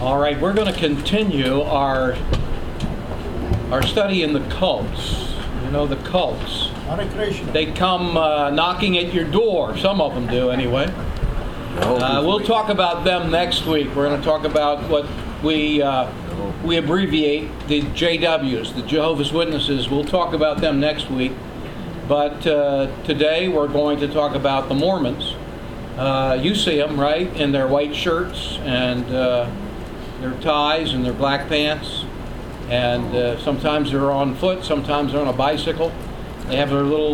All right, we're going to continue our study in the cults. You know, the cults. Hare Krishna. They come knocking at your door. Some of them do, anyway. We'll talk about them next week. We're going to talk about what we abbreviate the JWs, the Jehovah's Witnesses. We'll talk about them next week. But today we're going to talk about the Mormons. You see them, right, in their white shirts and their ties and their black pants. And sometimes they're on foot, sometimes they're on a bicycle. They have their little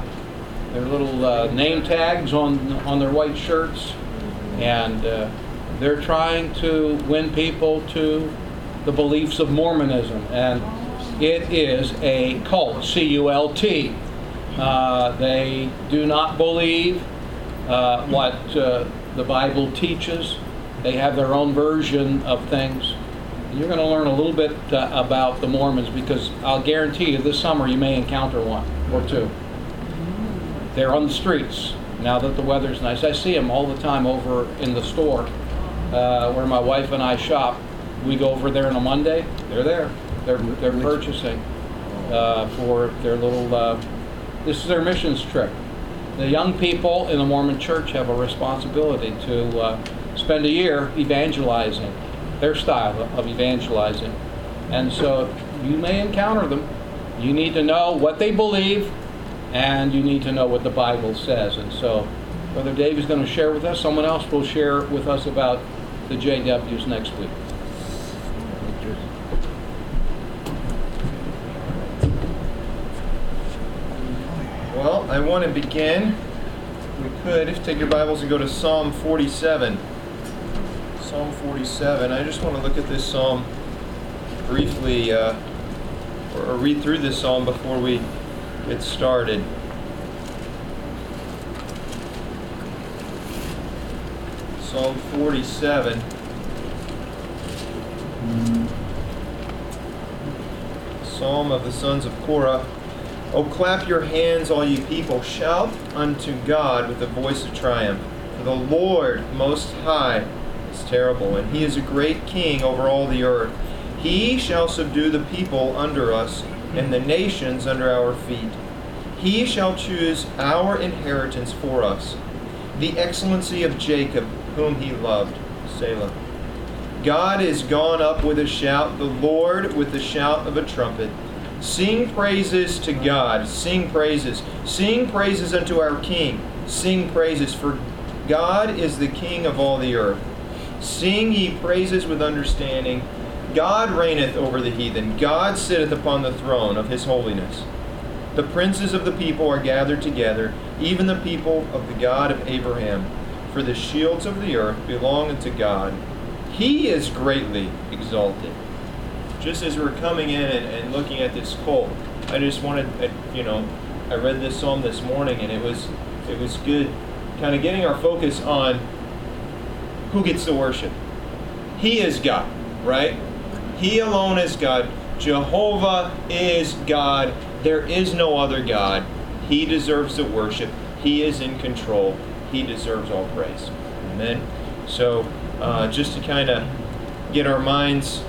name tags on their white shirts, and they're trying to win people to the beliefs of Mormonism. And it is a cult, C-U-L-T. They do not believe what the Bible teaches. They have their own version of things. You're going to learn a little bit about the Mormons, because I'll guarantee you this summer you may encounter one or two. They're on the streets now that the weather's nice. I see them all the time over in the store where my wife and I shop. We go over there on a Monday. They're there. They're purchasing for their little. This is their missions trip. The young people in the Mormon Church have a responsibility to spend a year evangelizing. Their style of evangelizing. And so you may encounter them. You need to know what they believe, and you need to know what the Bible says. And so Brother Dave is going to share with us. Someone else will share with us about the JWs next week. Well, I want to begin. We could, if you take your Bibles and go to Psalm 47. Psalm 47. I just want to look at this psalm briefly, or read through this psalm before we get started. Psalm 47. Psalm of the sons of Korah. O clap your hands, all you people. Shout unto God with the voice of triumph. For the Lord Most High is terrible, and He is a great King over all the earth. He shall subdue the people under us, and the nations under our feet. He shall choose our inheritance for us, the excellency of Jacob, whom He loved. Selah. God is gone up with a shout, the Lord with the shout of a trumpet. Sing praises to God. Sing praises. Sing praises unto our King. Sing praises, for God is the King of all the earth. Sing ye praises with understanding. God reigneth over the heathen. God sitteth upon the throne of His holiness. The princes of the people are gathered together, even the people of the God of Abraham. For the shields of the earth belong unto God. He is greatly exalted. Just as we're coming in and looking at this cult, I just wanted, I read this psalm this morning, and it was good, kind of getting our focus on who gets the worship. He is God, right? He alone is God. Jehovah is God. There is no other God. He deserves the worship. He is in control. He deserves all praise. Amen. So, just to kind of get our minds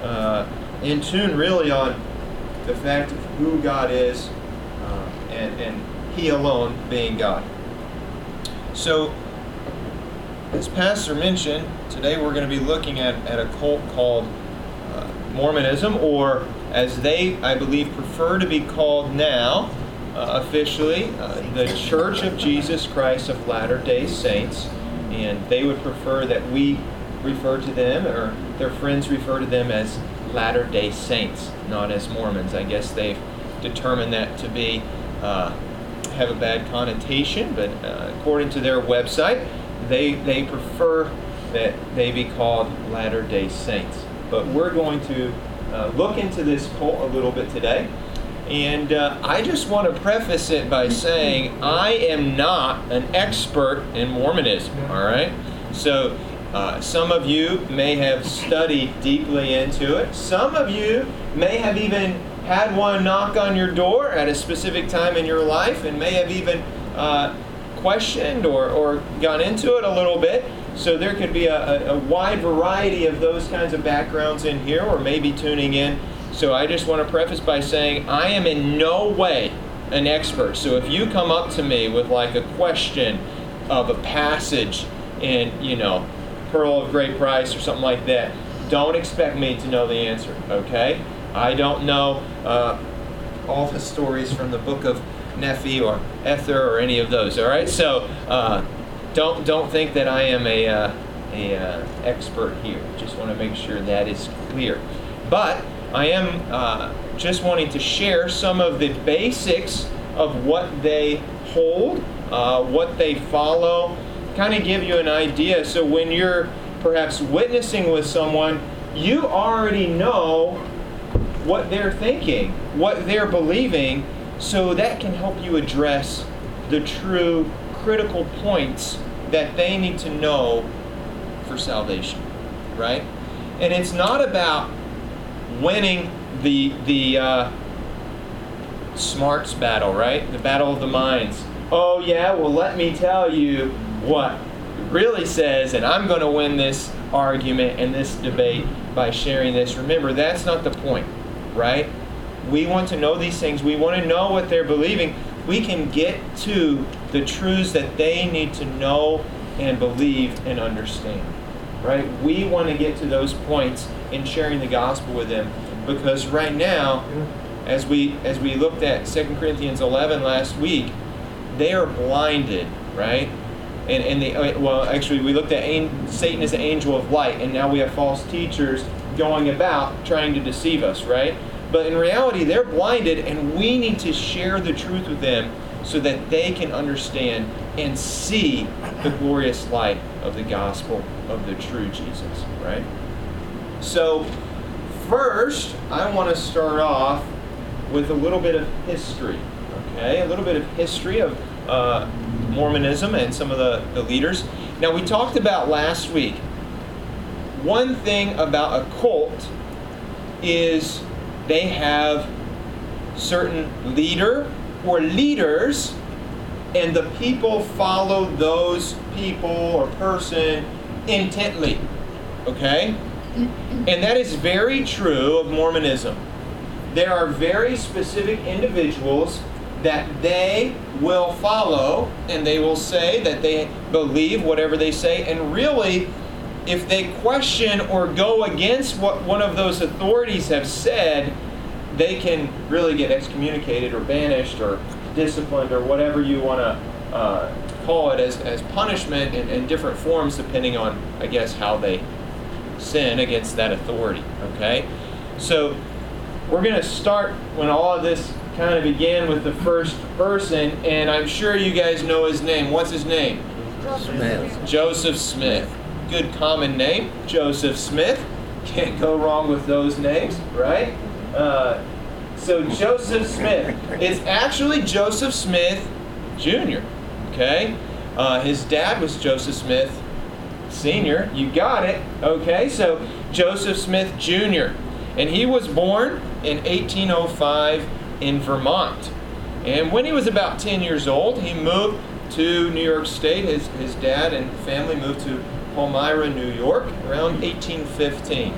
in tune really on the fact of who God is and He alone being God. So, as Pastor mentioned, today we're going to be looking at a cult called Mormonism, or as they, I believe, prefer to be called now, officially, the Church of Jesus Christ of Latter-day Saints. And they would prefer that we refer to them, or their friends refer to them, as Latter-day Saints, not as Mormons. I guess they've determined that to be have a bad connotation, but according to their website, they prefer that they be called Latter-day Saints. But we're going to look into this cult a little bit today. And I just want to preface it by saying I am not an expert in Mormonism, all right? So some of you may have studied deeply into it. Some of you may have even had one knock on your door at a specific time in your life, and may have even questioned or gone into it a little bit. So there could be a wide variety of those kinds of backgrounds in here, or maybe tuning in. So I just want to preface by saying I am in no way an expert. So if you come up to me with like a question of a passage in, Pearl of Great Price or something like that, don't expect me to know the answer, okay? I don't know all the stories from the book of Nephi or Ether or any of those, all right? So don't think that I am a expert here. Just want to make sure that is clear. But I am just wanting to share some of the basics of what they hold, what they follow, kind of give you an idea. So when you're perhaps witnessing with someone, you already know what they're thinking, what they're believing, so that can help you address the true critical points that they need to know for salvation, right? And it's not about winning the smarts battle, right? The battle of the minds. Oh yeah, well let me tell you what it really says, and I'm going to win this argument and this debate by sharing this. Remember, that's not the point, right? We want to know these things. We want to know what they're believing. We can get to the truths that they need to know and believe and understand, right? We want to get to those points in sharing the gospel with them, because right now, as we looked at 2 Corinthians 11 last week, they are blinded, right? And we looked at Satan as the angel of light, and now we have false teachers going about trying to deceive us, right? But in reality, they're blinded, and we need to share the truth with them so that they can understand and see the glorious light of the gospel of the true Jesus, right? So first, I want to start off with a little bit of history, okay? A little bit of history of Mormonism and some of the leaders. Now, we talked about last week, one thing about a cult is they have certain leader or leaders, and the people follow those people or person intently, okay? And that is very true of Mormonism. There are very specific individuals that they will follow, and they will say that they believe whatever they say, and really, if they question or go against what one of those authorities have said, they can really get excommunicated or banished or disciplined or whatever you want to call it as punishment in different forms depending on, I guess, how they sin against that authority, okay? So we're going to start when all of this kind of began with the first person, and I'm sure you guys know his name. What's his name? Smith. Joseph Smith. Good common name, Joseph Smith. Can't go wrong with those names, right? So Joseph Smith. It's actually Joseph Smith Jr., okay? His dad was Joseph Smith Sr. You got it, okay? So Joseph Smith Jr. And he was born in 1805 in Vermont. And when he was about 10 years old, he moved to New York State. His dad and family moved to Palmyra, New York, around 1815.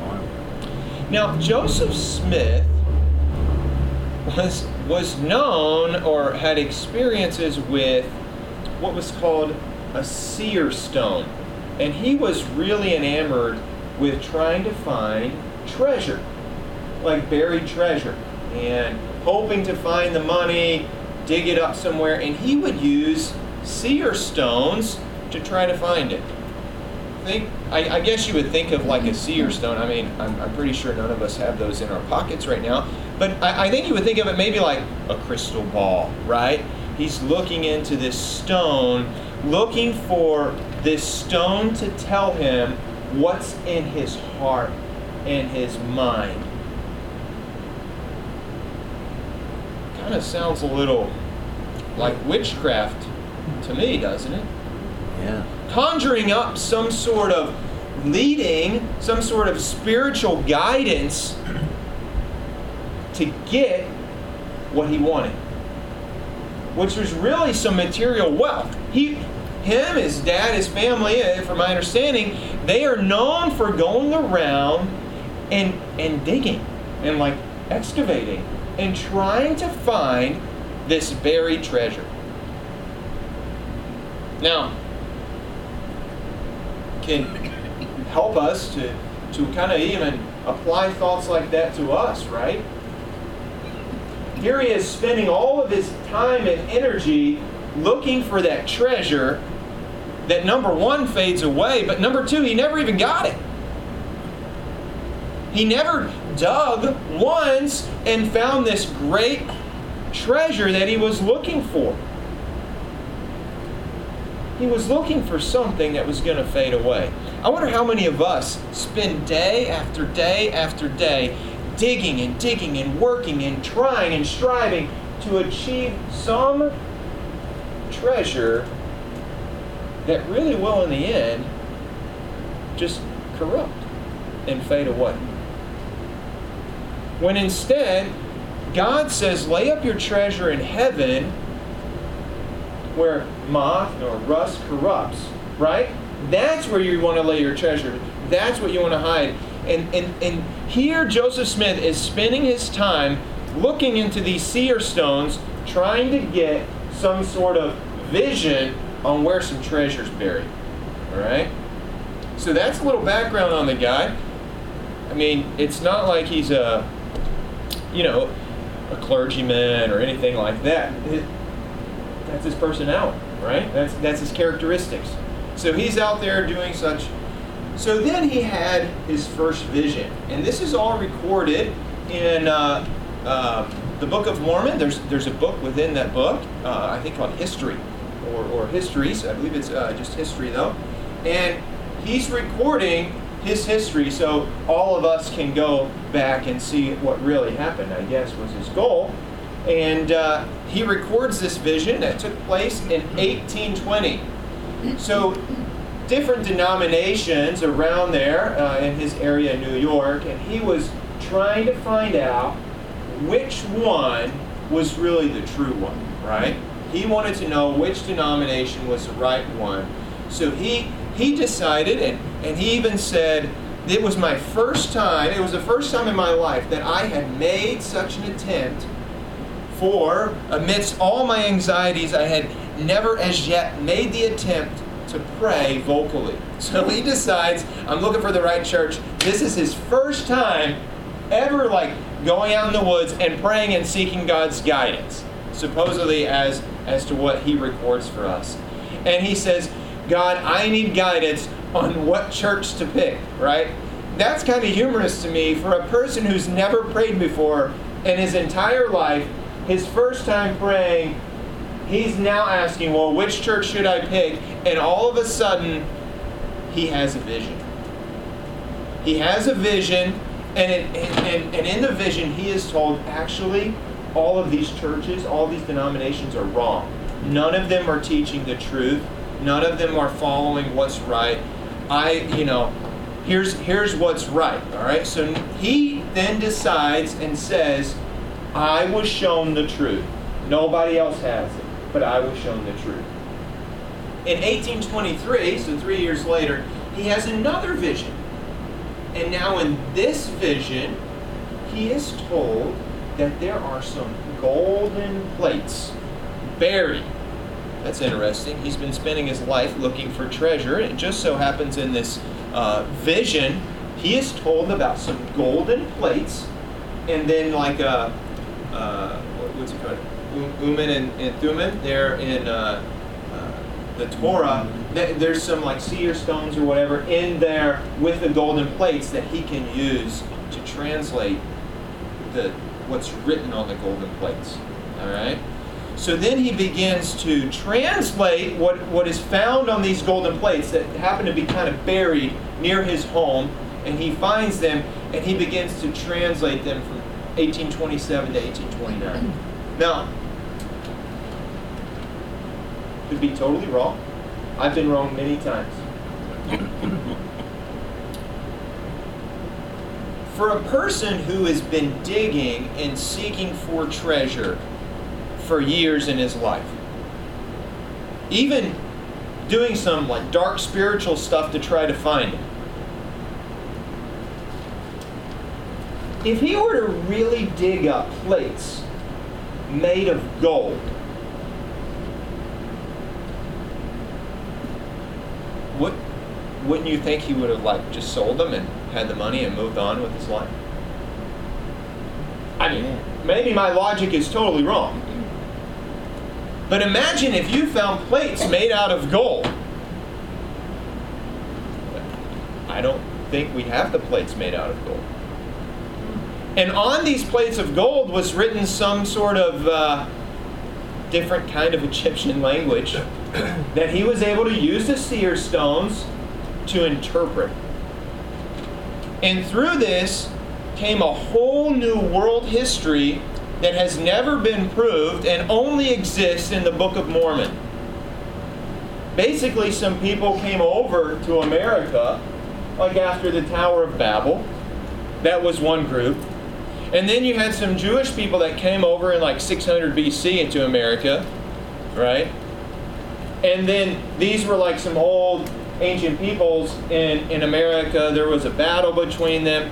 Now, Joseph Smith was known or had experiences with what was called a seer stone. And he was really enamored with trying to find treasure, like buried treasure, and hoping to find the money, dig it up somewhere, and he would use seer stones to try to find it. I guess you would think of like a seer stone. I mean, I'm pretty sure none of us have those in our pockets right now, but I think you would think of it maybe like a crystal ball, right? He's looking into this stone, looking for this stone to tell him what's in his heart and his mind. Kind of sounds a little like witchcraft to me, doesn't it? Yeah. Conjuring up some sort of leading, some sort of spiritual guidance to get what he wanted. which was really some material wealth. Him, his dad, his family, from my understanding, they are known for going around and digging and like excavating and trying to find this buried treasure. Now, can help us to kind of even apply thoughts like that to us, right? Here he is spending all of his time and energy looking for that treasure that, number one, fades away, but number two, he never even got it. He never dug once and found this great treasure that he was looking for. He was looking for something that was going to fade away. I wonder how many of us spend day after day after day digging and digging and working and trying and striving to achieve some treasure that really will, in the end, just corrupt and fade away. When instead, God says, lay up your treasure in heaven where moth or rust corrupts, right? That's where you want to lay your treasure. That's what you want to hide. And here Joseph Smith is spending his time looking into these seer stones, trying to get some sort of vision on where some treasure's buried. All right? So that's a little background on the guy. I mean, it's not like he's a clergyman or anything like that. That's his personality, right? That's his characteristics. So he's out there doing such. So then he had his first vision. And this is all recorded in the Book of Mormon. There's a book within that book, I think called History, or Histories. I believe it's just history, though. And he's recording his history so all of us can go back and see what really happened, I guess, was his goal. And he records this vision that took place in 1820. So different denominations around there in his area in New York, and he was trying to find out which one was really the true one, right? He wanted to know which denomination was the right one. So he decided, and he even said, it was my first time, it was the first time in my life that I had made such an attempt for, amidst all my anxieties, I had never as yet made the attempt to pray vocally. So he decides, I'm looking for the right church. This is his first time ever going out in the woods and praying and seeking God's guidance, supposedly as to what he records for us. And he says, God, I need guidance on what church to pick, right? That's kind of humorous to me for a person who's never prayed before in his entire life. His first time praying, he's now asking, well, which church should I pick? And all of a sudden, he has a vision. He has a vision, and in the vision, he is told, actually, all of these churches, all these denominations are wrong. None of them are teaching the truth. None of them are following what's right. Here's what's right, all right? So he then decides and says, I was shown the truth. Nobody else has it, but I was shown the truth. In 1823, so 3 years later, he has another vision. And now in this vision, he is told that there are some golden plates buried. That's interesting. He's been spending his life looking for treasure. It just so happens in this vision, he is told about some golden plates, and then what's it called? Urim and Thummim, there in the Torah, there's some seer stones or whatever in there with the golden plates that he can use to translate what's written on the golden plates. All right? So then he begins to translate what is found on these golden plates that happen to be kind of buried near his home, and he finds them, and he begins to translate them from 1827 to 1829. Now, could be totally wrong. I've been wrong many times. For a person who has been digging and seeking for treasure for years in his life. Even doing some like dark spiritual stuff to try to find him. If he were to really dig up plates made of gold, wouldn't you think he would have like just sold them and had the money and moved on with his life? I mean, maybe my logic is totally wrong. But imagine if you found plates made out of gold. I don't think we have the plates made out of gold. And on these plates of gold was written some sort of different kind of Egyptian language that he was able to use the seer stones to interpret. And through this came a whole new world history that has never been proved and only exists in the Book of Mormon. Basically, some people came over to America, like after the Tower of Babel. That was one group. And then you had some Jewish people that came over in like 600 BC into America, right? And then these were like some old ancient peoples in America. There was a battle between them.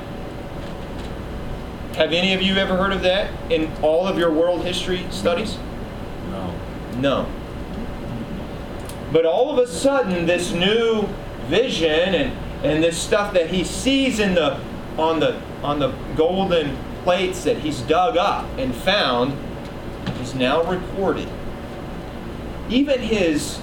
Have any of you ever heard of that in all of your world history studies? No. No. But all of a sudden, this new vision and this stuff that he sees on the golden plates that he's dug up and found is now recorded. Even his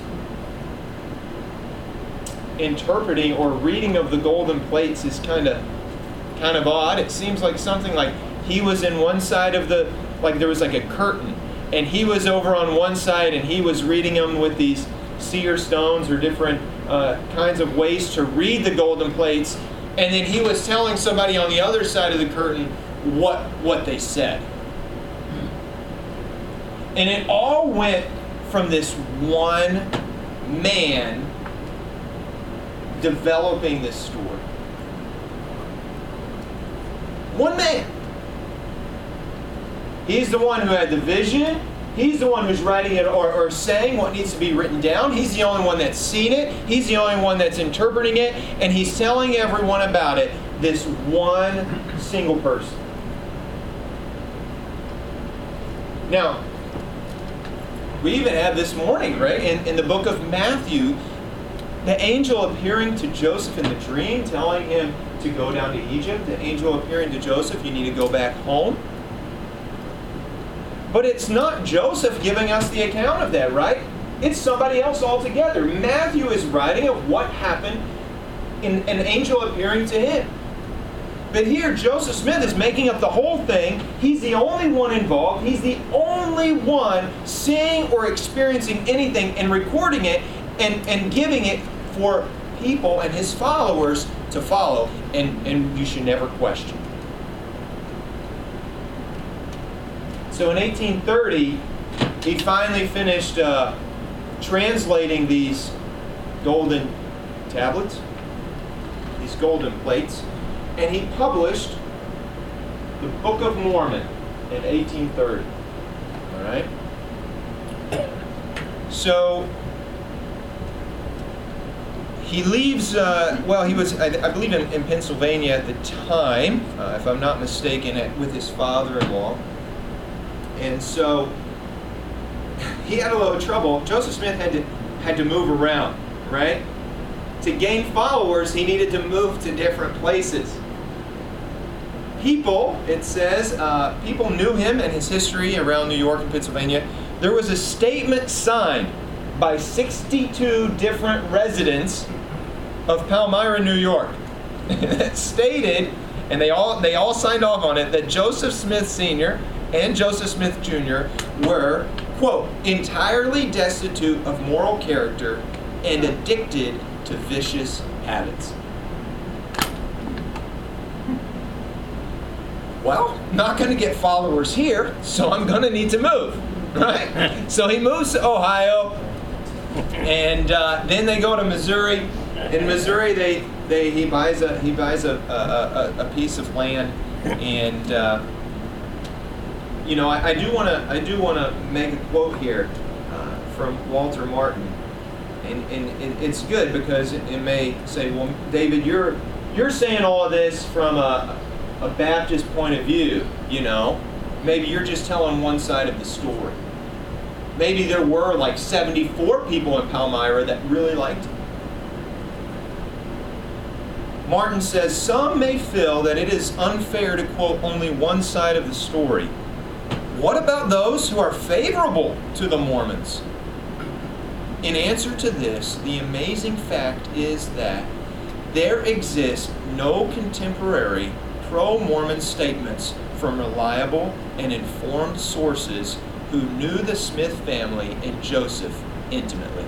interpreting or reading of the golden plates is kind of odd. It seems like something like he was in one side of like there was like a curtain, and he was over on one side and he was reading them with these seer stones or different kinds of ways to read the golden plates, and then he was telling somebody on the other side of the curtain what they said. And it all went from this one man developing this story. One man. He's the one who had the vision. He's the one who's writing it or saying what needs to be written down. He's the only one that's seen it. He's the only one that's interpreting it. And he's telling everyone about it. This one single person. Now, we even have this morning, right, in the book of Matthew, the angel appearing to Joseph in the dream, telling him to go down to Egypt. The angel appearing to Joseph, you need to go back home. But it's not Joseph giving us the account of that, right? It's somebody else altogether. Matthew is writing of what happened in an angel appearing to him. But here, Joseph Smith is making up the whole thing. He's the only one involved. He's the only one seeing or experiencing anything and recording it and giving it for people and his followers to follow. And you should never question. So in 1830, he finally finished translating these golden tablets, these golden plates, and he published the Book of Mormon in 1830. All right? So he leaves, he was, I believe, in Pennsylvania at the time, if I'm not mistaken, with his father-in-law. And so he had a little trouble. Joseph Smith had to move around, right? To gain followers, he needed to move to different places. People, it says, people knew him and his history around New York and Pennsylvania. There was a statement signed by 62 different residents of Palmyra, New York, that stated, and they all signed off on it, that Joseph Smith Sr. and Joseph Smith Jr. were, quote, entirely destitute of moral character and addicted to vicious habits. Well, not going to get followers here, so I'm going to need to move, right? So he moves to Ohio, and then they go to Missouri. In Missouri, he buys a piece of land, and I do want to make a quote here from Walter Martin, and it's good because it may say, well, David, you're saying all of this from a Baptist point of view. Maybe you're just telling one side of the story. Maybe there were like 74 people in Palmyra that really liked him. Martin says, some may feel that it is unfair to quote only one side of the story. What about those who are favorable to the Mormons? In answer to this, the amazing fact is that there exist no contemporary pro-Mormon statements from reliable and informed sources who knew the Smith family and Joseph intimately.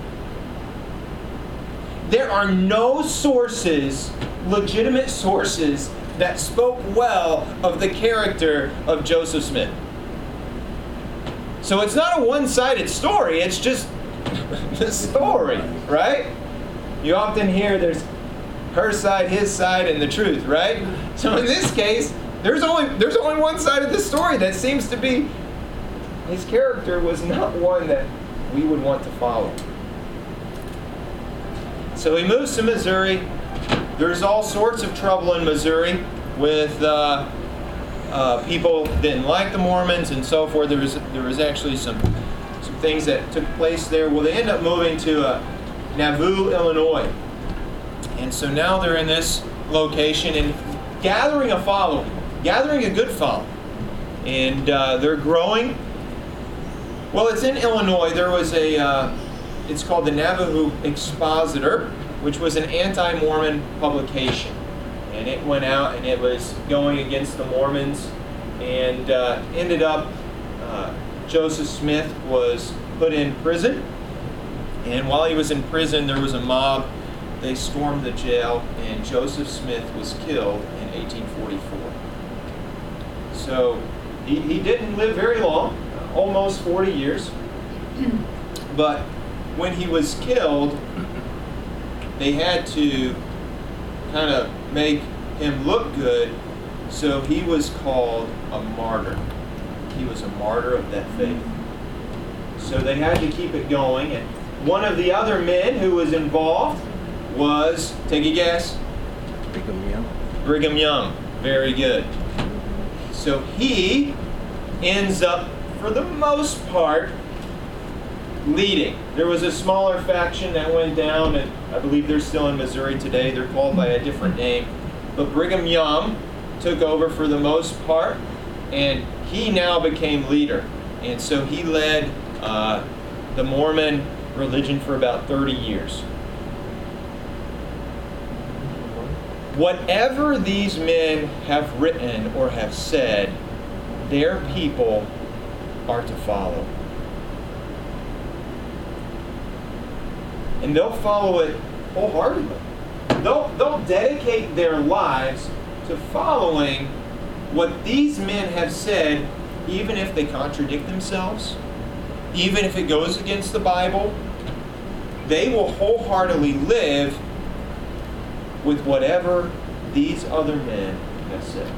There are no sources, legitimate sources, that spoke well of the character of Joseph Smith. So it's not a one-sided story, it's just the story, right? You often hear there's her side, his side, and the truth, right? So in this case, there's only one side of the story that seems to be his character was not one that we would want to follow. So he moves to Missouri. There's all sorts of trouble in Missouri with people didn't like the Mormons and so forth. There was actually some things that took place there. Well, they end up moving to Nauvoo, Illinois. And so now they're in this location and gathering a following, gathering a good following. And they're growing. Well, it's in Illinois. There was it's called the Navajo Expositor, which was an anti-Mormon publication. And it went out and it was going against the Mormons and ended up, Joseph Smith was put in prison. And while he was in prison, there was a mob. They stormed the jail, and Joseph Smith was killed in 1844. So he didn't live very long, almost 40 years. But when he was killed, they had to kind of make him look good, so he was called a martyr. He was a martyr of that faith. So they had to keep it going, and one of the other men who was involved was, take a guess? Brigham Young. Brigham Young. Very good. So he ends up, for the most part, leading. There was a smaller faction that went down, and I believe they're still in Missouri today. They're called by a different name. But Brigham Young took over for the most part, and he now became leader. And so he led the Mormon religion for about 30 years. Whatever these men have written or have said, their people are to follow. And they'll follow it wholeheartedly. They'll dedicate their lives to following what these men have said, even if they contradict themselves, even if it goes against the Bible. They will wholeheartedly live with whatever these other men have said.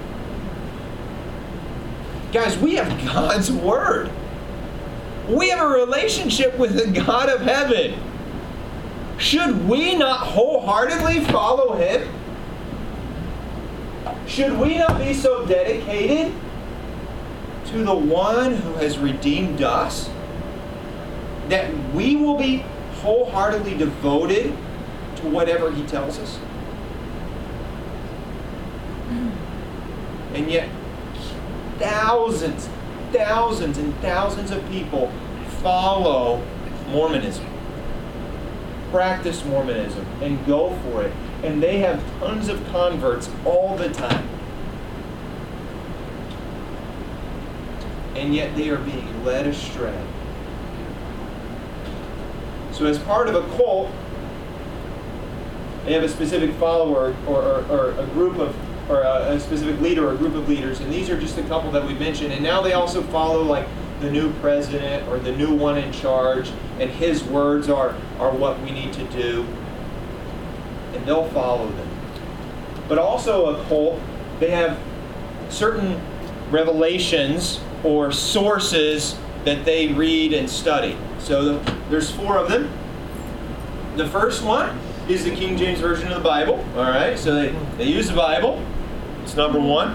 Guys, we have God's Word. We have a relationship with the God of heaven. Should we not wholeheartedly follow Him? Should we not be so dedicated to the one who has redeemed us that we will be wholeheartedly devoted to whatever He tells us? And yet, thousands and thousands of people follow Mormonism, practice Mormonism, and go for it. And they have tons of converts all the time. And yet they are being led astray. So as part of a cult, they have a specific follower or a group of, or a specific leader or a group of leaders. And these are just a couple that we mentioned. And now they also follow like the new president or the new one in charge. And his words are what we need to do. And they'll follow them. But also a cult, they have certain revelations or sources that they read and study. So there's 4 of them. The first one is the King James Version of the Bible. All right, so they use the Bible. It's number 1.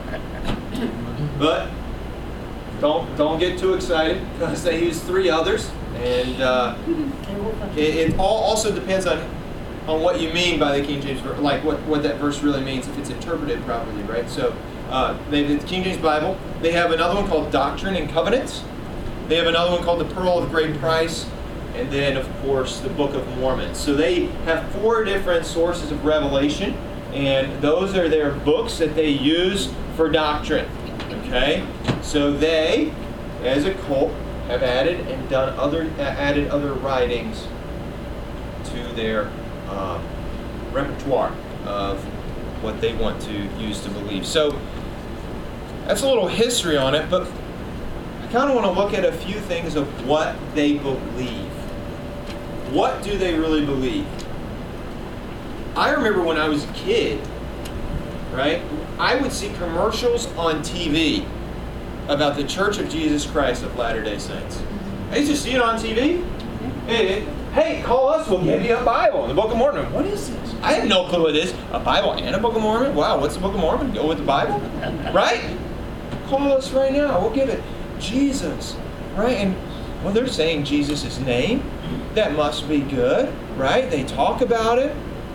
But don't get too excited because they use 3 others, and it all also depends on what you mean by the King James Version, like what that verse really means if it's interpreted properly, right? So they have the King James Bible. They have another one called Doctrine and Covenants. They have another one called the Pearl of Great Price. And then, of course, the Book of Mormon. So they have 4 different sources of revelation, and those are their books that they use for doctrine. Okay? So they, as a cult, have added other writings to their repertoire of what they want to use to believe. So that's a little history on it, but I kind of want to look at a few things of what they believe. What do they really believe? I remember when I was a kid, right? I would see commercials on TV about the Church of Jesus Christ of Latter-day Saints. I used to see it on TV. Hey, call us, we'll give you a Bible, the Book of Mormon. What is this? I had no clue what it is. A Bible and a Book of Mormon? Wow, what's the Book of Mormon? Go with the Bible? Right? Call us right now, we'll give it. Jesus, right? And well, they're saying Jesus' name. That must be good, right? They talk about it.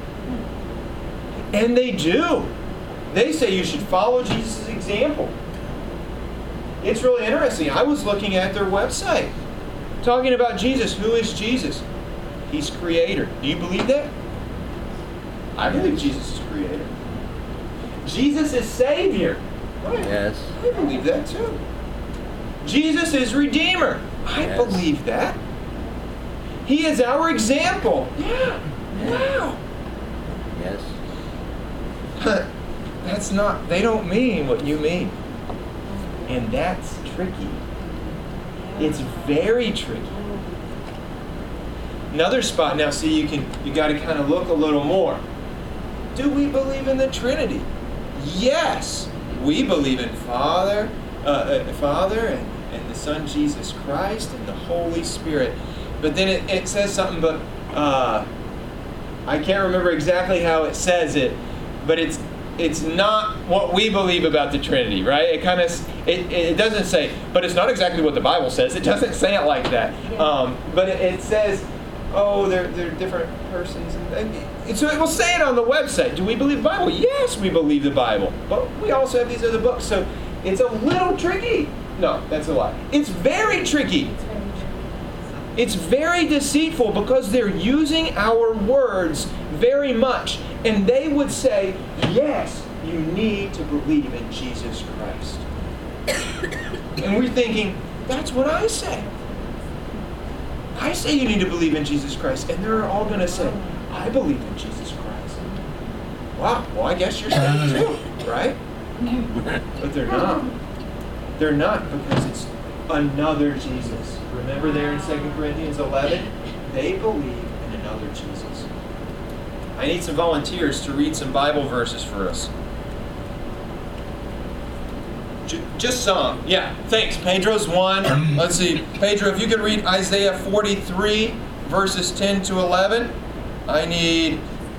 And they do. They say you should follow Jesus' example. It's really interesting. I was looking at their website, talking about Jesus. Who is Jesus? He's creator. Do you believe that? I believe Jesus is creator. Jesus is Savior. Right. Yes. I believe that too. Jesus is Redeemer. I believe that. He is our example. Yeah. Wow. Yes. That's not, they don't mean what you mean. And that's tricky. It's very tricky. Another spot, now see, you got to kind of look a little more. Do we believe in the Trinity? Yes. We believe in Father and the Son Jesus Christ and the Holy Spirit. But then it says something, but I can't remember exactly how it says it, but it's not what we believe about the Trinity, right? It kind of it doesn't say, but it's not exactly what the Bible says. It doesn't say it like that. But it says, oh, they're different persons, and so it will say it on the website. Do we believe the Bible? Yes, we believe the Bible, but we also have these other books. So it's a little tricky. No, that's a lie. It's very tricky. It's very deceitful because they're using our words very much. And they would say, yes, you need to believe in Jesus Christ. And we're thinking, that's what I say. I say you need to believe in Jesus Christ. And they're all going to say, I believe in Jesus Christ. Wow, well, I guess you're saying it too, right? But they're not. They're not, because it's another Jesus. Remember there in 2 Corinthians 11? They believe in another Jesus. I need some volunteers to read some Bible verses for us. Just some. Yeah, thanks. Pedro's one. Let's see. Pedro, if you could read Isaiah 43, verses 10 to 11. I need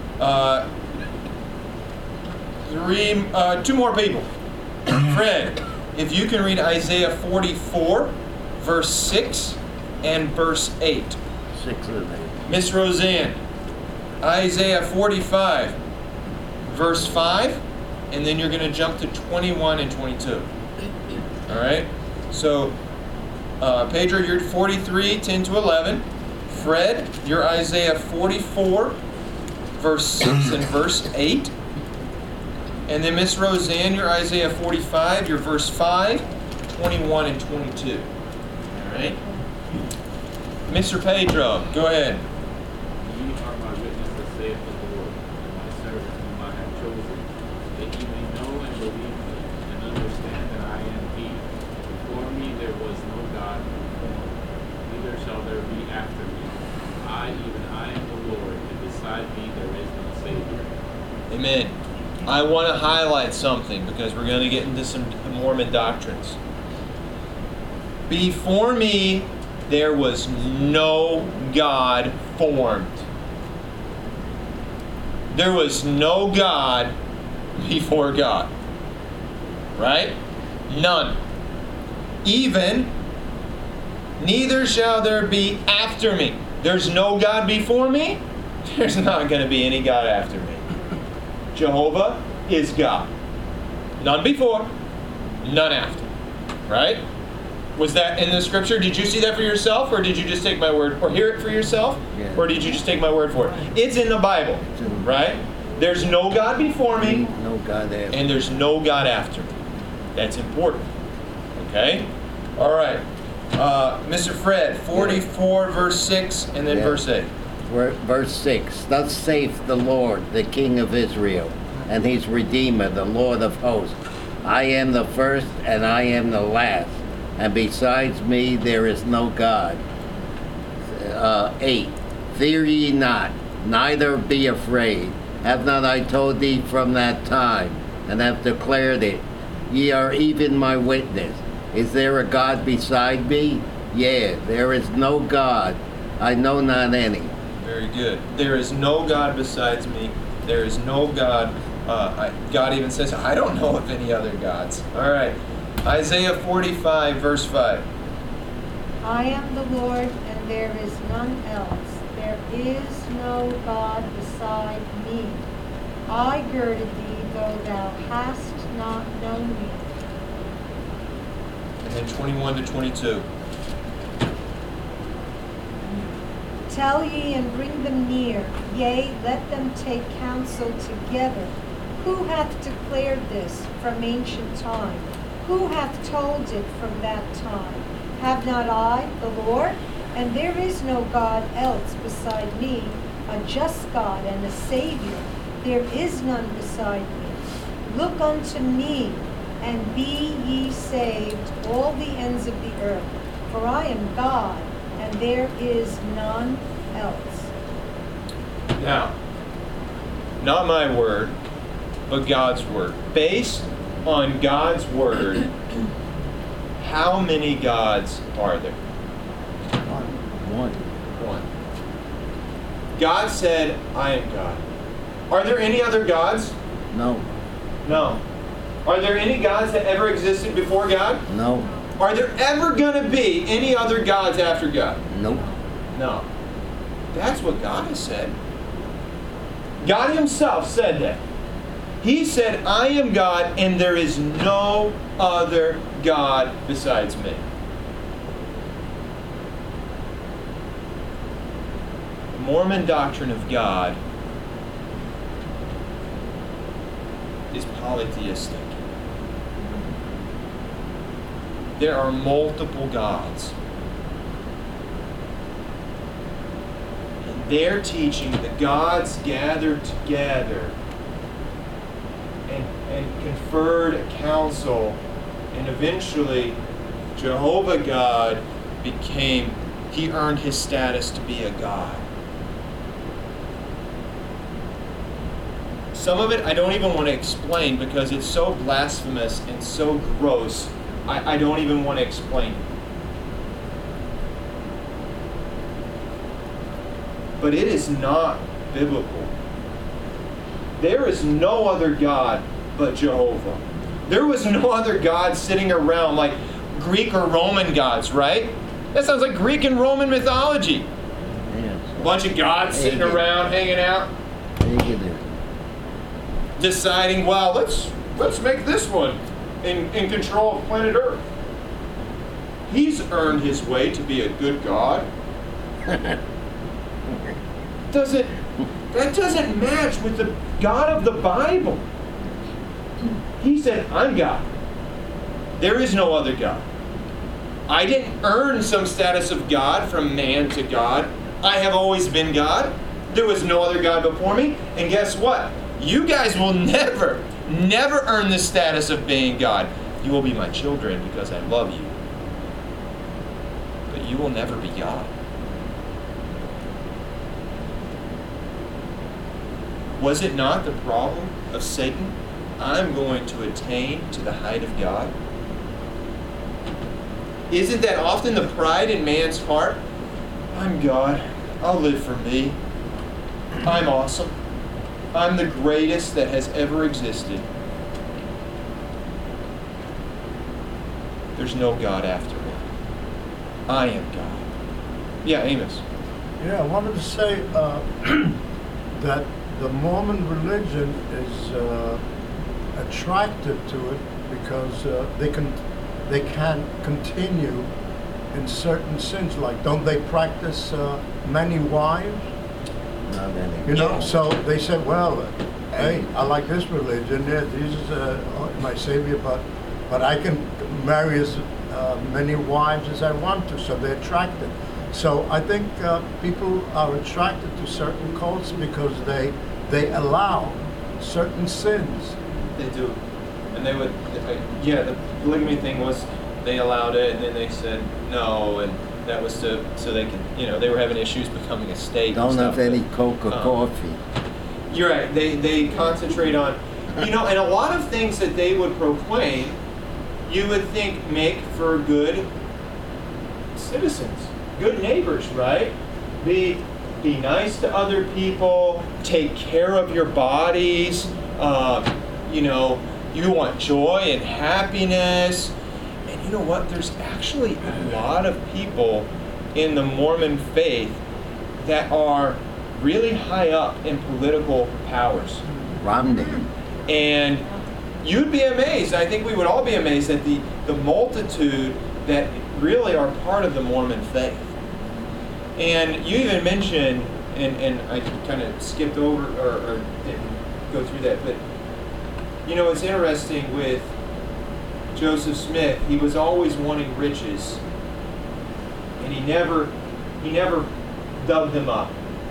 two more people. Fred, if you can read Isaiah 44, verse 6 and verse 8. 6 and 8. Miss Roseanne, Isaiah 45, verse 5, and then you're going to jump to 21 and 22. All right? So, Pedro, you're 43, 10 to 11. Fred, you're Isaiah 44, verse 6 and verse 8. And then Miss Roseanne, you're Isaiah 45, you're verse 5, 21 and 22. All right? Mr. Pedro, go ahead. Ye are my witnesses, saith the Lord, and my servant whom I have chosen, that ye may know and believe me, and understand that I am He. Before me there was no God before, neither shall there be after me. I, even I am the Lord, and beside me there is no Savior. Amen. I want to highlight something because we're going to get into some Mormon doctrines. Before me, there was no God formed. There was no God before God. Right? None. Even, neither shall there be after me. There's no God before me. There's not going to be any God after me. Jehovah is God. None before, none after. Right? Was that in the scripture? Did you see that for yourself, or did you just take my word, or hear it for yourself? Yeah. Or did you just take my word for it? It's in the Bible. Right? There's no God before me, No God there. and there's no God after me. That's important. Okay? All right. Mr. Fred, 44 verse 6 and then Yeah. verse 8. Verse 6. Thus saith the Lord, the King of Israel, and his Redeemer, the Lord of hosts. I am the first and I am the last, and besides me there is no God. 8. Fear ye not, neither be afraid. Have not I told thee from that time, and have declared it? Ye are even my witness. Is there a God beside me? Yea, there is no God. I know not any. Very good. There is no God besides me. There is no God. God even says, I don't know of any other gods. All right. Isaiah 45 verse 5. I am the Lord, and there is none else. There is no God beside me. I girded thee, though thou hast not known me. And then 21 to 22. Tell ye and bring them near, yea, let them take counsel together. Who hath declared this from ancient time? Who hath told it from that time? Have not I, the Lord? And there is no God else beside me, a just God and a Savior. There is none beside me. Look unto me, and be ye saved, all the ends of the earth. For I am God, and there is none else. Now, not my word, but God's word. Based on God's word, how many gods are there? One. One. God said, I am God. Are there any other gods? No. No. Are there any gods that ever existed before God? No. Are there ever going to be any other gods after God? Nope. No. That's what God has said. God himself said that. He said, I am God, and there is no other God besides me. The Mormon doctrine of God is polytheistic. There are multiple gods. And they're teaching the gods gathered together and conferred a council, and eventually Jehovah God he earned his status to be a god. Some of it I don't even want to explain because it's so blasphemous and so gross. I don't even want to explain it. But it is not biblical. There is no other God but Jehovah. There was no other God sitting around like Greek or Roman gods, right? That sounds like Greek and Roman mythology. Yeah. A bunch of gods sitting around, hanging out, deciding, well, let's make this one in control of planet Earth. He's earned his way to be a good God. That doesn't match with the God of the Bible. He said, I'm God. There is no other God. I didn't earn some status of God from man to God. I have always been God. There was no other God before me. And guess what? You guys will never earn the status of being God. You will be my children because I love you. But you will never be God. Was it not the problem of Satan? I'm going to attain to the height of God. Isn't that often the pride in man's heart? I'm God. I'll live for me. I'm awesome. I'm the greatest that has ever existed. There's no God after me. I am God. Yeah, Amos. Yeah, I wanted to say that the Mormon religion is attracted to it because they can continue in certain sins. Like, don't they practice many wives? Not any. You know, Yeah. so they said, well, hey, I like this religion. Yeah, Jesus is my savior, but I can marry as many wives as I want to. So they're attracted. So I think people are attracted to certain cults because they allow certain sins. They do. And they would, yeah, the polygamy thing was, they allowed it, and then they said no, and that was so they could, they were having issues becoming a state. Don't and have stuff. any Coca coffee. You're right. They concentrate on, and a lot of things that they would proclaim, you would think make for good citizens, good neighbors, right? Be nice to other people, take care of your bodies, you want joy and happiness. And you know what? There's actually a lot of people in the Mormon faith that are really high up in political powers. Romney. And you'd be amazed, I think we would all be amazed at the multitude that really are part of the Mormon faith. And you even mentioned, and I kind of skipped over or didn't go through that, but it's interesting with Joseph Smith, he was always wanting riches, and he never dug them up.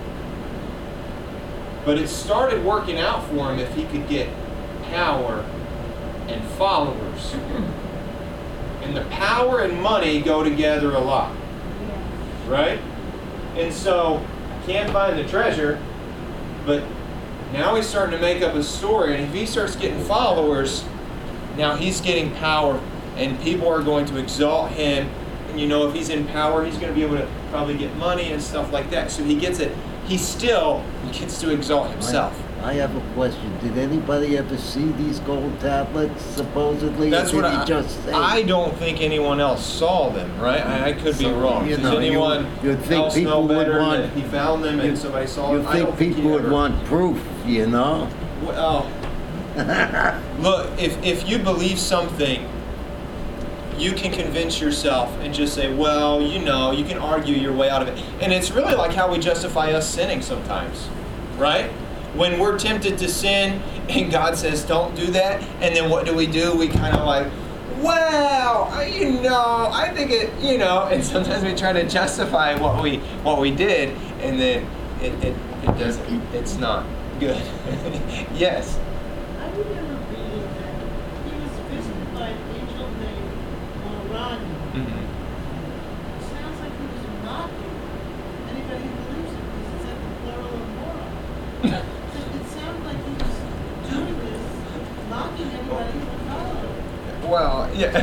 But it started working out for him if he could get power and followers. And the power and money go together a lot. Right? And so, can't find the treasure, but now he's starting to make up a story, and if he starts getting followers, now he's getting power, and people are going to exalt him. And if he's in power, he's going to be able to probably get money and stuff like that. So he gets it. He still gets to exalt himself. I have a question. Did anybody ever see these gold tablets, supposedly? That's or what did he just say? I don't think anyone else saw them, right? I could be So, wrong. Does anyone you'd think else people know would better want- that he found them and somebody saw You them? I don't think people he would ever- want proof, Well, look, if you believe something, you can convince yourself and just say, well, you can argue your way out of it. And it's really like how we justify us sinning sometimes, right? When we're tempted to sin and God says, don't do that, and then what do? We kind of like, well, I think it, and sometimes we try to justify what we did, and then it doesn't, it's not good. Yes. I remember reading that he was visited by an angel named Moroni. It sounds like he was mocking anybody who believes it because it's at the plural of moron. So it sounds like he was doing this, mocking anybody who would follow. Well, yeah.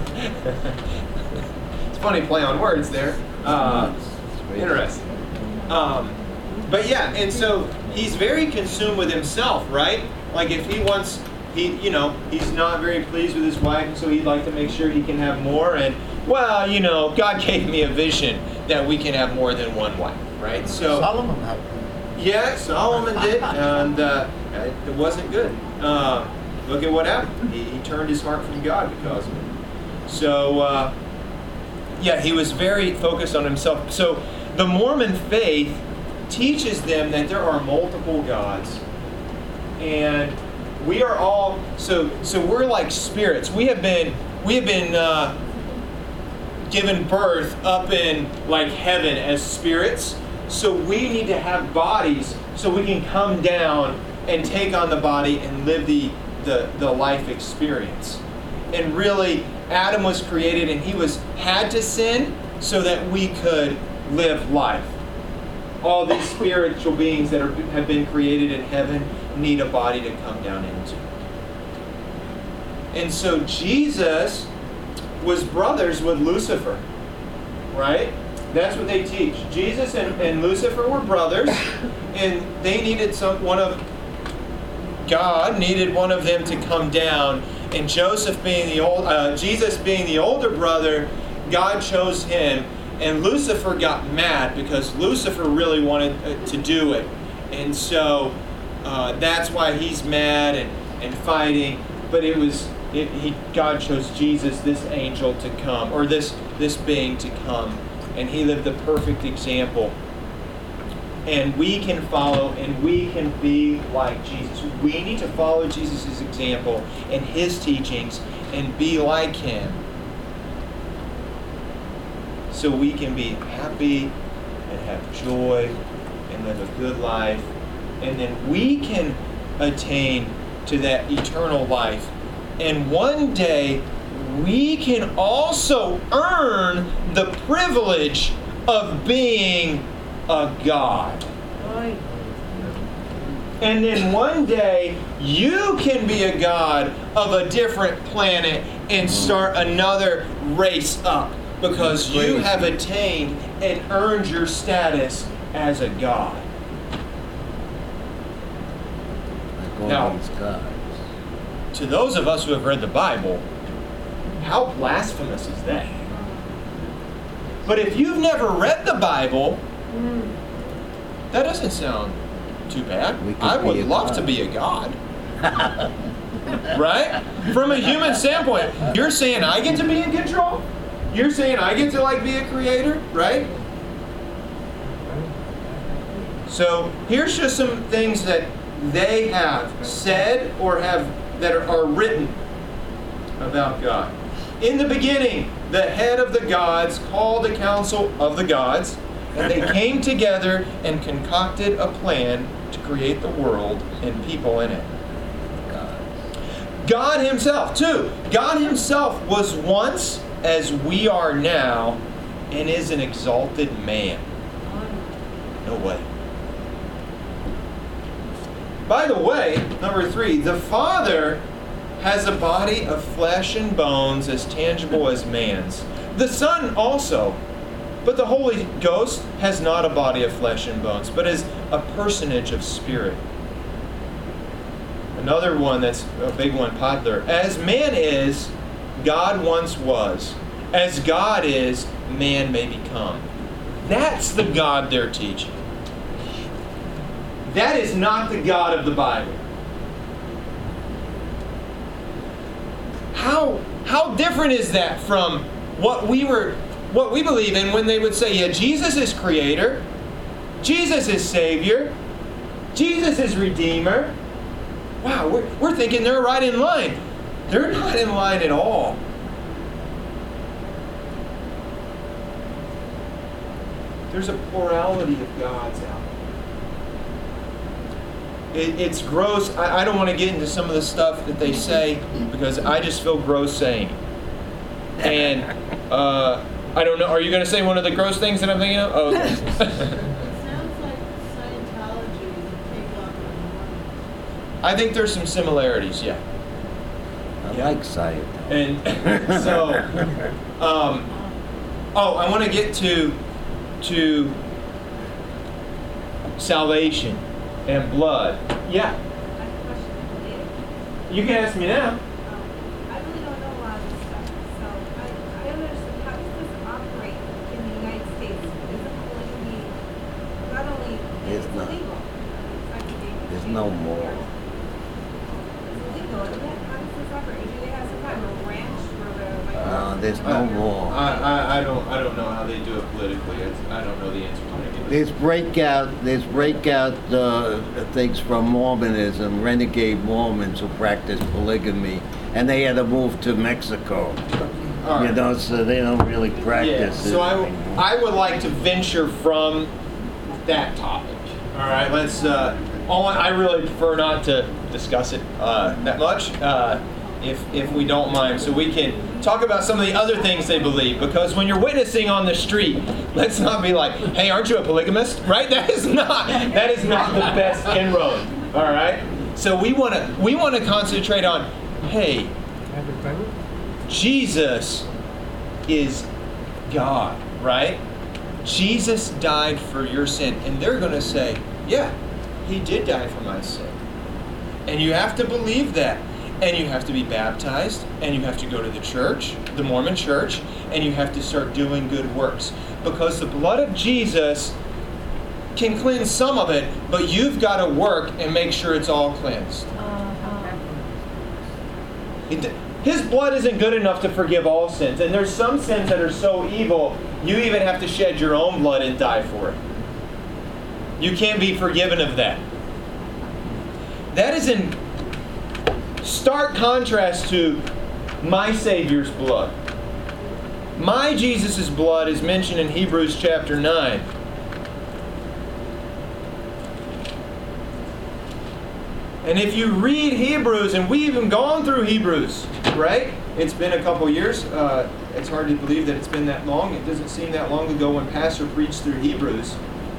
It's funny play on words there. Interesting. But yeah, and so he's very consumed with himself, right? Like if he wants, he's not very pleased with his wife, and so he'd like to make sure he can have more. And well, God gave me a vision that we can have more than one wife, right? So Solomon had one. yeah, Solomon did, and it wasn't good. Look at what happened. He turned his heart from God because of it. So, he was very focused on himself. So the Mormon faith teaches them that there are multiple gods. And we are all, so we're like spirits. We have been given birth up in like heaven as spirits. So we need to have bodies so we can come down and take on the body and live the life experience. And really, Adam was created and he had to sin so that we could live life. All these spiritual beings that have been created in heaven need a body to come down into. And so Jesus was brothers with Lucifer, right? That's what they teach. Jesus and Lucifer were brothers, and they needed God needed one of them to come down, and Jesus being the older brother, God chose him, and Lucifer got mad because Lucifer really wanted to do it, and so that's why he's mad and fighting. But God chose Jesus, this angel, to come, or this being to come, and he lived the perfect example. And we can follow, and we can be like Jesus. We need to follow Jesus' example and his teachings and be like him, so we can be happy and have joy and live a good life. And then we can attain to that eternal life. And one day, we can also earn the privilege of being a God. Right. And then one day, you can be a God of a different planet and start another race up, because you have attained and earned your status as a God. Now, to those of us who have read the Bible, how blasphemous is that? But if you've never read the Bible, that doesn't sound too bad. I would love to be a God. Right? From a human standpoint, you're saying I get to be in control? You're saying I get to be a creator, right? So here's just some things that they have said or that are written about God. In the beginning, the head of the gods called a council of the gods, and they came together and concocted a plan to create the world and people in it. God himself, too. God himself was once as we are now and is an exalted man. No way. By the way, number 3, the Father has a body of flesh and bones as tangible as man's. The Son also. But the Holy Ghost has not a body of flesh and bones, but is a personage of spirit. Another one that's a big one, popular. As man is, God once was. As God is, man may become. That's the God they're teaching. That is not the God of the Bible. How different is that from what we believe in when they would say, yeah, Jesus is creator, Jesus is savior, Jesus is redeemer. Wow, we're thinking they're right in line. They're not in line at all. There's a plurality of gods out there. It's gross. I don't want to get into some of the stuff that they say because I just feel gross saying it. And I don't know. Are you going to say one of the gross things that I'm thinking of? Oh, okay. It sounds like Scientology is a takeoff of I think there's some similarities, yeah. I like Scientology. And so, I want to get to salvation and blood. Yeah. I have a question related. You can ask me now. I really don't know a lot of this stuff, so I don't understand how does this operate in the United States? Is it polygamy not only It's it's not. illegal? It's actually There's no more. It's illegal, isn't it? How does this operate? Do they have some kind of ranch where they're There's no more. I don't know how they do it politically. I don't know the answer to that. There's breakout things from Mormonism, renegade Mormons who practice polygamy, and they had to move to Mexico. All right. You know, so they don't really practice it. So I would like to venture from that topic. All right, let's. I really prefer not to discuss it that much, if we don't mind, so we can talk about some of the other things they believe. Because when you're witnessing on the street, let's not be like, "Hey, aren't you a polygamist?" Right? That is not the best inroad. All right. So we want to concentrate on, hey, Jesus is God, right? Jesus died for your sin. And they're going to say, yeah, he did die for my sin. And you have to believe that. And you have to be baptized. And you have to go to the church, the Mormon church. And you have to start doing good works. Because the blood of Jesus can cleanse some of it, but you've got to work and make sure it's all cleansed. His blood isn't good enough to forgive all sins. And there's some sins that are so evil, you even have to shed your own blood and die for it. You can't be forgiven of that. That is in stark contrast to my Savior's blood. My Jesus' blood is mentioned in Hebrews chapter 9. And if you read Hebrews, and we've even gone through Hebrews, right? It's been a couple years. It's hard to believe that it's been that long. It doesn't seem that long ago when Pastor preached through Hebrews.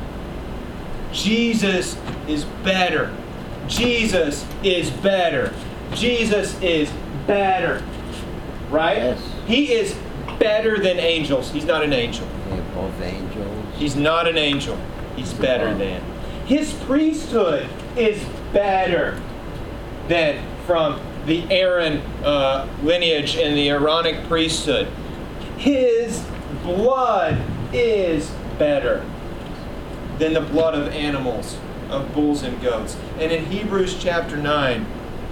Jesus is better. Jesus is better. Jesus is better. Right? Yes. He is better than angels. He's not an angel. They're both angels. He's not an angel. He's better than. His priesthood is better than from the Aaron lineage and the Aaronic priesthood. His blood is better than the blood of animals, of bulls and goats. And in Hebrews chapter 9,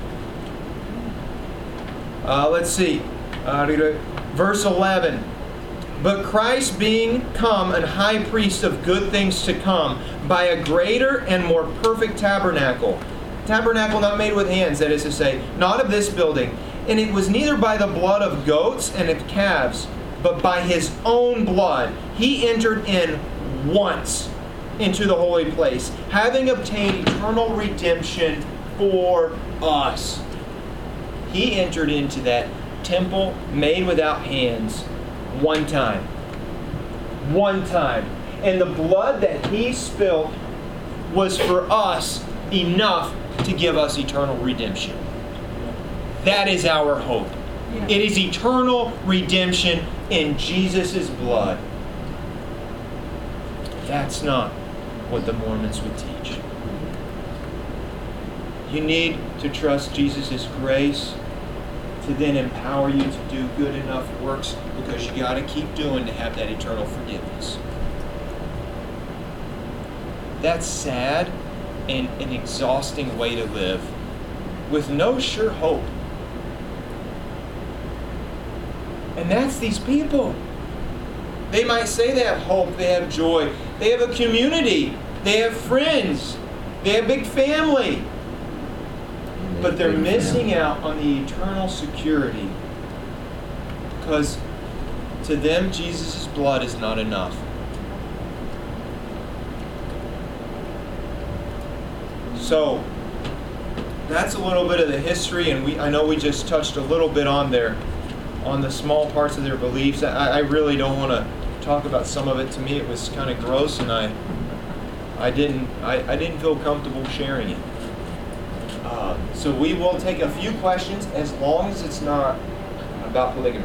let's see, verse 11. But Christ being come an high priest of good things to come, by a greater and more perfect tabernacle. Tabernacle not made with hands, that is to say, not of this building. And it was neither by the blood of goats and of calves, but by his own blood. He entered in once into the holy place, having obtained eternal redemption for us. He entered into that temple made without hands one time. One time. And the blood that he spilled was for us enough to give us eternal redemption. That is our hope. Yeah. It is eternal redemption in Jesus' blood. That's not what the Mormons would teach. You need to trust Jesus' grace to then empower you to do good enough works, because you got to keep doing to have that eternal forgiveness. That's sad and an exhausting way to live with no sure hope. And that's these people. They might say they have hope, they have joy, they have a community, they have friends, they have big family. But they're missing out on the eternal security, because to them, Jesus' blood is not enough. So, that's a little bit of the history, and I know we just touched a little bit on the small parts of their beliefs. I really don't want to talk about some of it. To me, it was kind of gross, and I didn't feel comfortable sharing it. So we will take a few questions, as long as it's not about polygamy.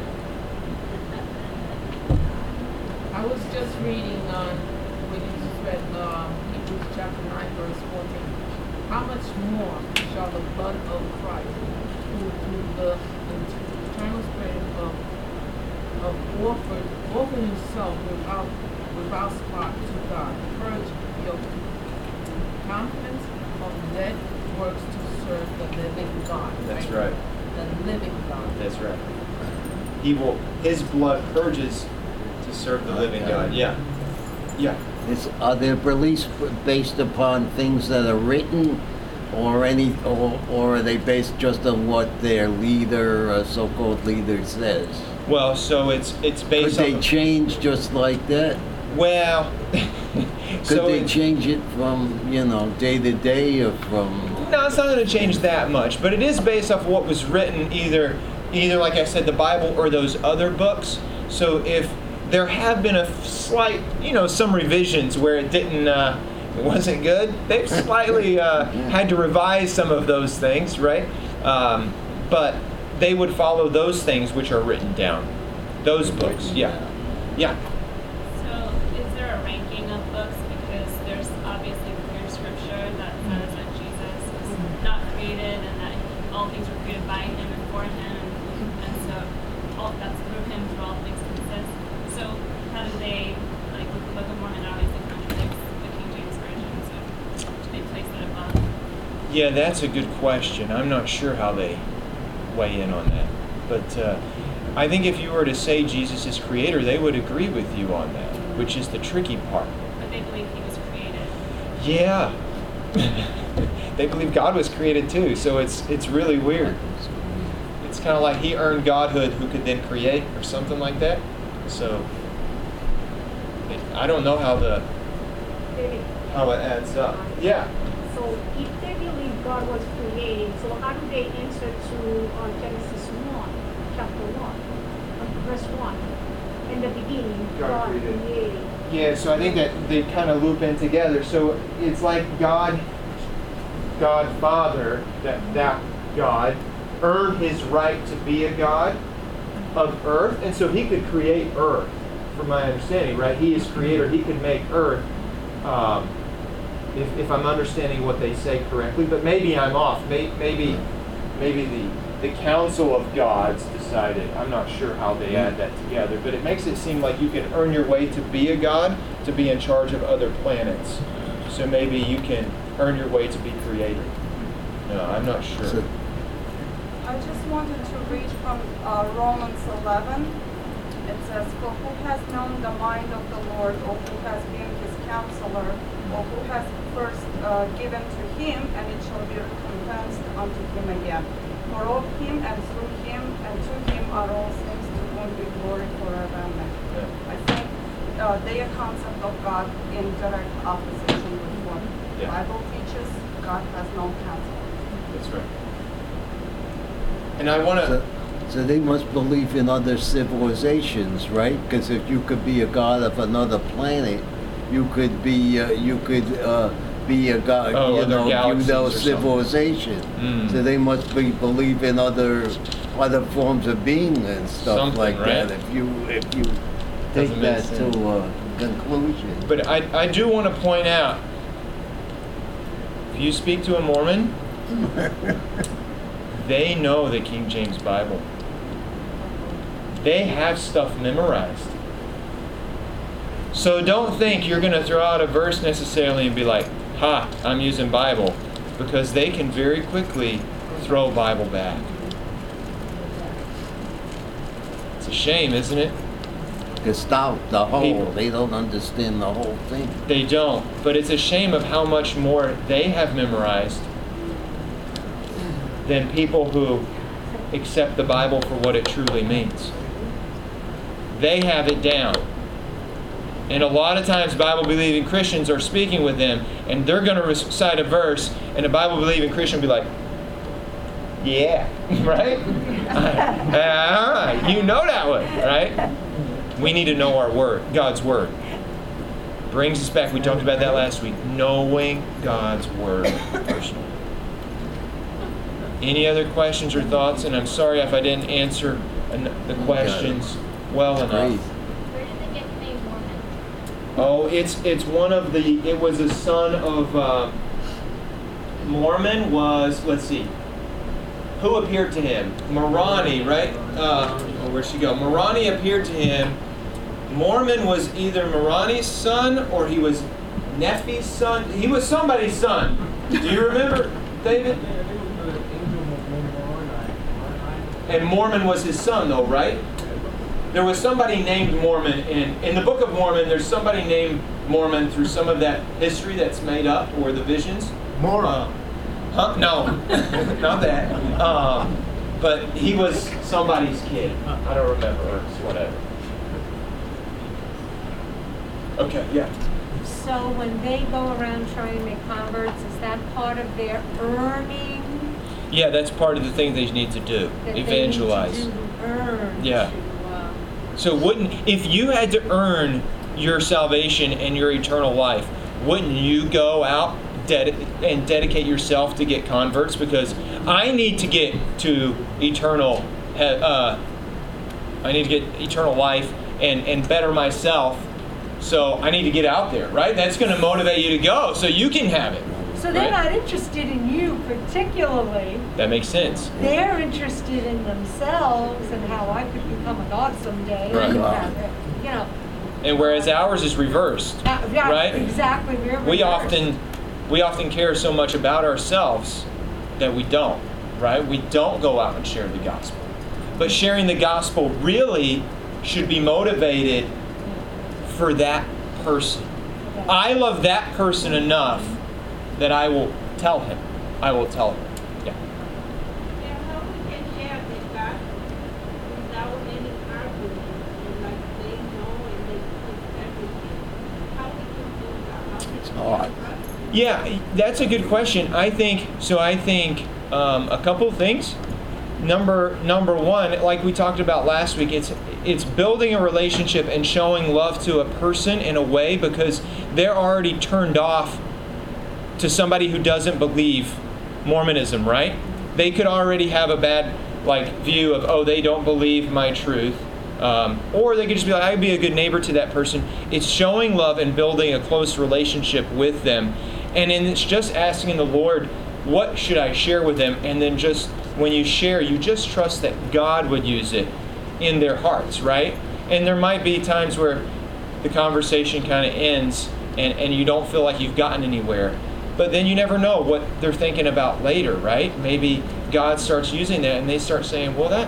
I was just reading when you just read Hebrews chapter 9, verse 14. How much more shall the blood of Christ, who through the eternal spirit of offered himself without spot to God, purge your confidence of dead works to serve the living God. That's right. The living God. That's right. His blood purges to serve the living God. Yeah. Yeah. Are their beliefs based upon things that are written, or are they based just on what their leader, so-called leader, says? Well, so it's based Could they on... change just like that? Well... Could they change it from, day to day, or from... No, it's not going to change that much, but it is based off of what was written, either like I said, the Bible or those other books. So if there have been a slight, some revisions where it wasn't good, they've slightly had to revise some of those things, right? But they would follow those things which are written down. Those books, yeah. Yeah. So, is there a ranking of books? Because there's obviously clear scripture that says that Jesus was not created and that all things were created by him and for him, and so that's through him through all things consist. So, how do they, like with the Book of Mormon, obviously contradicts the King James Version, so do they place that above? Yeah, that's a good question. I'm not sure how they weigh in on that. But I think if you were to say Jesus is creator, they would agree with you on that, which is the tricky part. But they believe he was created. Yeah. They believe God was created too, so it's really weird. It's kind of like he earned godhood who could then create or something like that. So I don't know how it adds up. Yeah. So if they believe God was created, so how do they answer to Genesis 1, chapter 1, verse 1? In the beginning, God created. Yeah, so I think that they kind of loop in together. So it's like God Father, that God, earned his right to be a God of earth, and so he could create earth, from my understanding, right? He is creator, he could make earth, if I'm understanding what they say correctly, but maybe I'm off. Maybe the council of gods decided. I'm not sure how they add that together, but it makes it seem like you can earn your way to be a god, to be in charge of other planets. So maybe you can earn your way to be creator. No, I'm not sure. I just wanted to read from Romans 11. It says, "For who has known the mind of the Lord, or who has been his counselor, or who has first given to him, and it shall be recompensed unto him again. For of him, and through him, and to him are all things, to whom be glory forever. Amen." Yeah. I think their concept of God in direct opposition with what the Bible teaches. God has no counselor. That's right. And I want to... So they must believe in other civilizations, right? Because if you could be a god of another planet, you could be a god, civilization. So they must believe in other forms of being and stuff something like right? that. If you take that to a conclusion. But I do want to point out, if you speak to a Mormon, they know the King James Bible. They have stuff memorized. So don't think you're going to throw out a verse necessarily and be like, "Ha, I'm using Bible," because they can very quickly throw Bible back. It's a shame, isn't it? Gestalt, they don't understand the whole thing. They don't, but it's a shame of how much more they have memorized than people who accept the Bible for what it truly means. They have it down. And a lot of times Bible-believing Christians are speaking with them, and they're going to recite a verse, and a Bible-believing Christian will be like, "Yeah," right? All right, you know that one, right? We need to know our word, God's word. Brings us back, we talked about that last week, knowing God's word personally. Any other questions or thoughts? And I'm sorry if I didn't answer the questions well enough. Where did they get the name Mormon? Oh, it was a son of, Mormon was, let's see, who appeared to him? Moroni, right? Where'd she go? Moroni appeared to him. Mormon was either Moroni's son or he was Nephi's son. He was somebody's son. Do you remember, David? And Mormon was his son, though, right? There was somebody named Mormon. In the Book of Mormon, there's somebody named Mormon through some of that history that's made up, or the visions. Mormon. No, not that. But he was somebody's kid. I don't remember, or whatever. Okay, yeah. So when they go around trying to make converts, is that part of their earning? Yeah, that's part of the thing they need to do. That Evangelize. They need to earn Yeah. So if you had to earn your salvation and your eternal life, wouldn't you go out and dedicate yourself to get converts? Because I need to get to eternal I need to get eternal life and better myself. So I need to get out there, right? That's going to motivate you to go so you can have it. So they're right? not interested in you particularly. That makes sense. They're interested in themselves and how I could become a God someday. Right. And have it, you know. And whereas ours is reversed, Yeah, right? Exactly. We often care so much about ourselves that we don't, right? We don't go out and share the gospel. But sharing the gospel really should be motivated for that person. I love that person enough that I will tell him. I will tell her. Yeah. Yeah, how we can share the gospel without any argument, and like they know and they put everything. How we can do that? How we It's can hard. trust? Yeah, that's a good question. I think a couple of things. Number one, like we talked about last week, it's building a relationship and showing love to a person in a way because they're already turned off to somebody who doesn't believe Mormonism, right? They could already have a bad view of, oh, they don't believe my truth. Or they could just be like, I'd be a good neighbor to that person. It's showing love and building a close relationship with them. And then it's just asking the Lord, what should I share with them? And then just when you share, you just trust that God would use it in their hearts, right? And there might be times where the conversation kind of ends and you don't feel like you've gotten anywhere. But then you never know what they're thinking about later, right? Maybe God starts using that and they start saying, well,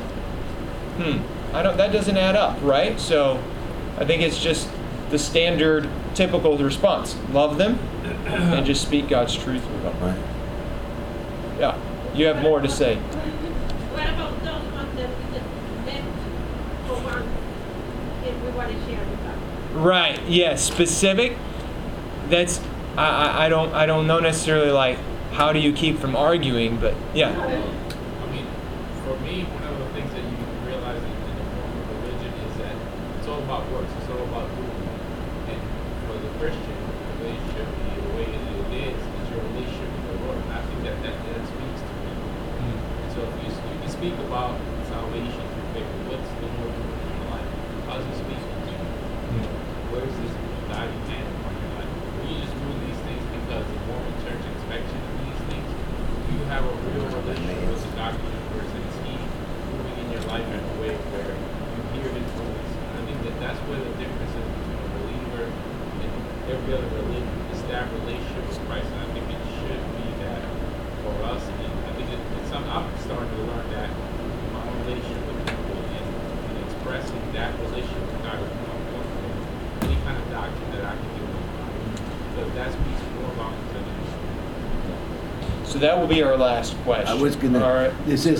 that doesn't add up, right? So I think it's just the standard, typical response. Love them and just speak God's truth with them. Right. Yeah. You have more to say. What about those ones that we just met for one, if we want to share the gospel? Right. Yeah. Specific. That's I don't know necessarily how do you keep from arguing, but yeah. I mean, for me, one of the things that you realize in the form of religion is that it's all about works. It's all about doing. And for the Christian, the relationship, the way that it is your relationship with the Lord. And I think that speaks to me. And so if you can speak about salvation through faith, what's the Lord doing in your life? How's He speaking to you? Where's this guiding hand upon your life? When you just do these things because the Mormon Church expects you to do these things, you have a real relationship with the God of the universe, and is He moving in your life in a way where you hear His voice? I think that's where the difference is between a believer and every other religion. It's that relationship with Christ, and I think it should be that for us. And I think it's something I'm starting to learn that in my own relationship with people and expressing that relationship with God is more important than any kind of doctrine that I can give them. Because that speaks more about to them. So that will be our last question. I was gonna. All right. This is